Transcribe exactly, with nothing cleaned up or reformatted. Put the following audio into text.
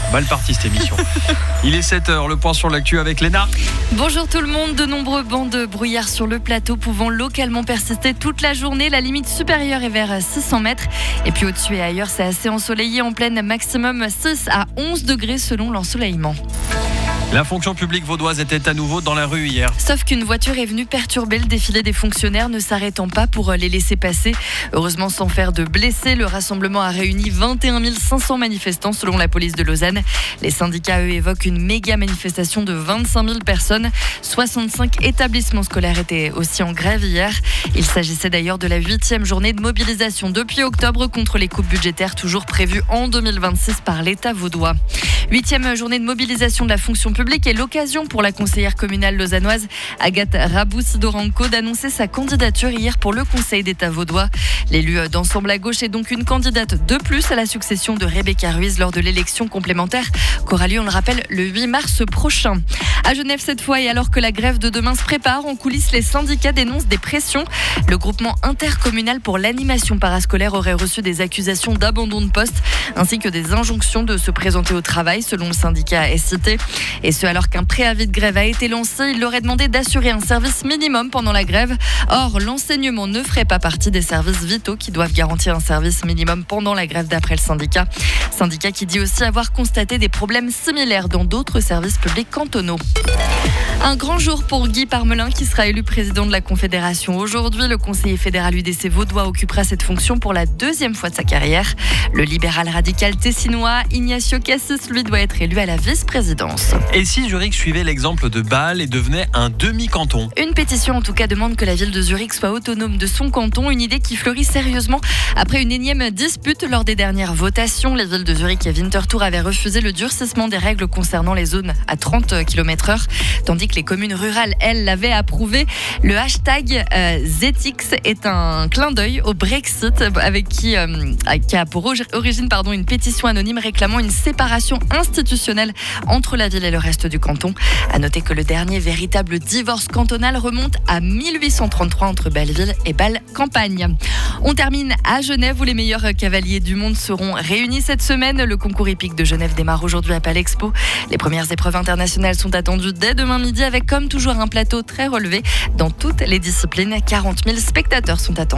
Mal parti cette émission. Il est sept heures, le point sur l'actu avec Léna. Bonjour tout le monde, de nombreux bancs de brouillard sur le plateau pouvant localement persister toute la journée. La limite supérieure est vers six cents mètres. Et puis au-dessus et ailleurs, c'est assez ensoleillé en pleine, maximum six à onze degrés selon l'ensoleillement. La fonction publique vaudoise était à nouveau dans la rue hier. Sauf qu'une voiture est venue perturber le défilé des fonctionnaires, ne s'arrêtant pas pour les laisser passer. Heureusement, sans faire de blessés, le rassemblement a réuni vingt et un mille cinq cents manifestants selon la police de Lausanne. Les syndicats, eux, évoquent une méga manifestation de vingt-cinq mille personnes. soixante-cinq établissements scolaires étaient aussi en grève hier. Il s'agissait d'ailleurs de la huitième journée de mobilisation depuis octobre contre les coupes budgétaires toujours prévues en deux mille vingt-six par l'État vaudois. Huitième journée de mobilisation de la fonction publique est l'occasion pour la conseillère communale lausannoise Agathe Rabous-Doranco d'annoncer sa candidature hier pour le Conseil d'État vaudois. L'élu d'Ensemble à gauche est donc une candidate de plus à la succession de Rebecca Ruiz lors de l'élection complémentaire qu'aura lieu, on le rappelle, le huit mars prochain. À Genève cette fois, et alors que la grève de demain se prépare, en coulisses, les syndicats dénoncent des pressions. Le groupement intercommunal pour l'animation parascolaire aurait reçu des accusations d'abandon de poste ainsi que des injonctions de se présenter au travail selon le syndicat S I T. Et ce alors qu'un préavis de grève a été lancé, il leur est demandé d'assurer un service minimum pendant la grève. Or, l'enseignement ne ferait pas partie des services vitaux qui doivent garantir un service minimum pendant la grève d'après le syndicat. Syndicat qui dit aussi avoir constaté des problèmes similaires dans d'autres services publics cantonaux. Un grand jour pour Guy Parmelin qui sera élu président de la Confédération. Aujourd'hui, le conseiller fédéral U D C vaudois occupera cette fonction pour la deuxième fois de sa carrière. Le libéral radical tessinois Ignacio Cassis, lui, doit être élu à la vice-présidence. Et si Zurich suivait l'exemple de Bâle et devenait un demi-canton ? Une pétition en tout cas demande que la ville de Zurich soit autonome de son canton, une idée qui fleurit sérieusement après une énième dispute lors des dernières votations. Les villes de Zurich et Winterthur avaient refusé le durcissement des règles concernant les zones à trente kilomètres heure, tandis que les communes rurales, elles, l'avaient approuvé. Le hashtag euh, Z X est un clin d'œil au Brexit, avec qui, euh, qui a pour origine pardon, une pétition anonyme réclamant une séparation institutionnelle entre la ville et le reste du canton. À noter que le dernier véritable divorce cantonal remonte à mille huit cent trente-trois entre Bâle-Ville et Bâle-Campagne. On termine à Genève où les meilleurs cavaliers du monde seront réunis cette semaine. Le concours hippique de Genève démarre aujourd'hui à Palexpo. Les premières épreuves internationales sont attendues dès demain midi avec comme toujours un plateau très relevé dans toutes les disciplines. quarante mille spectateurs sont attendus.